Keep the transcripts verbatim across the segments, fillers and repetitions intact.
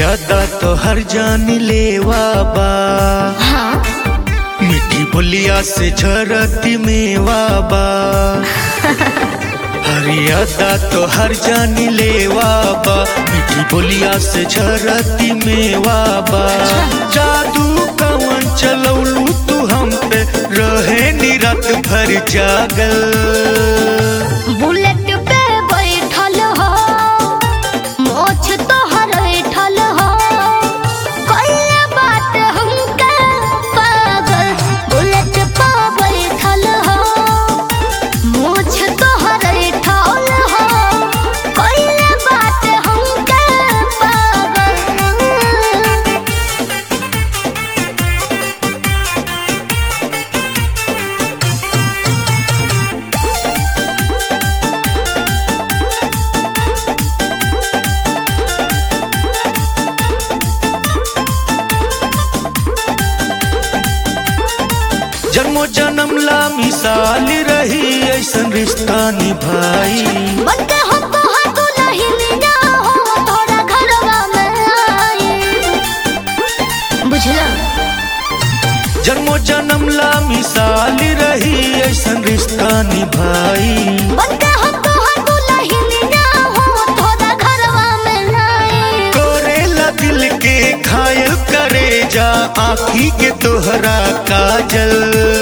अदा तो हर जान लेवा बा, हाँ? मीठी बोलिया से झरती मेवा बा। हरी अदा तो हर जान लेवा बा, मीठी बोलिया से झरती मेवा बा। जादू कवन चलौलू तू हम पे, रहे नी रात भर जागल। बुलेट पे बैठल हो, मोछ तोहर ऐठल हो, कइले बात हमके पागल। बुलेट पे बैठल हो, मोछ तोहर ऐठल हो, कइले बात हमके पागल। जन्मो जन्म ला मिसाल रही, ऐसन रिश्ता निभाई। बनके हम तोहर दुल्हनिया हो, तोरा घरवा में आई। बुझला? जन्मो जन्म ला मिसाल रही, ऐसन रिश्ता निभाई। बनके हम तोहर दुल्हनिया हो, तोरा घरवा में आई। करेला दिल के घायल करे जा, आँखी के तोहरा काजल।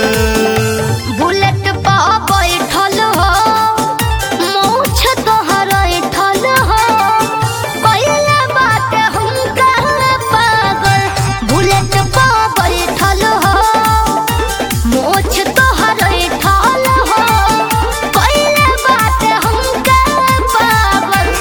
बुलेट पे बैठल हो, मोछ तोहर ऐठल हो, कइले बात हमके पागल। बुलेट पे बैठल हो, मोछ तोहर ऐठल हो, कइले बात हमके पागल।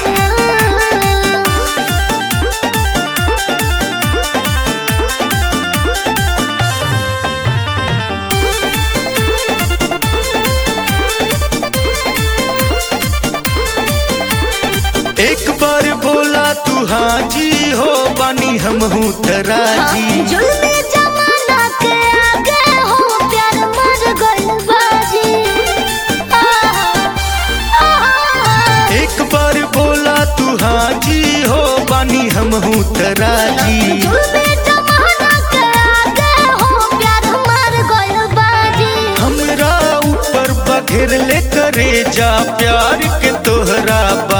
एक बार बोला तू हाँ जी हो, बानी हम हूँ तराजी। जुल्मी जमाना के आगे हो, प्यार मर गइल बाजी। आहा, आहा। एक बार बोला तू हाँ जी हो, बानी हम हूँ तराजी। जुल्मी जमाना के आगे हो, प्यार मर गइल बाजी। हमरा ऊपर बघेर ले करे जा, प्यार के तोहरा बा।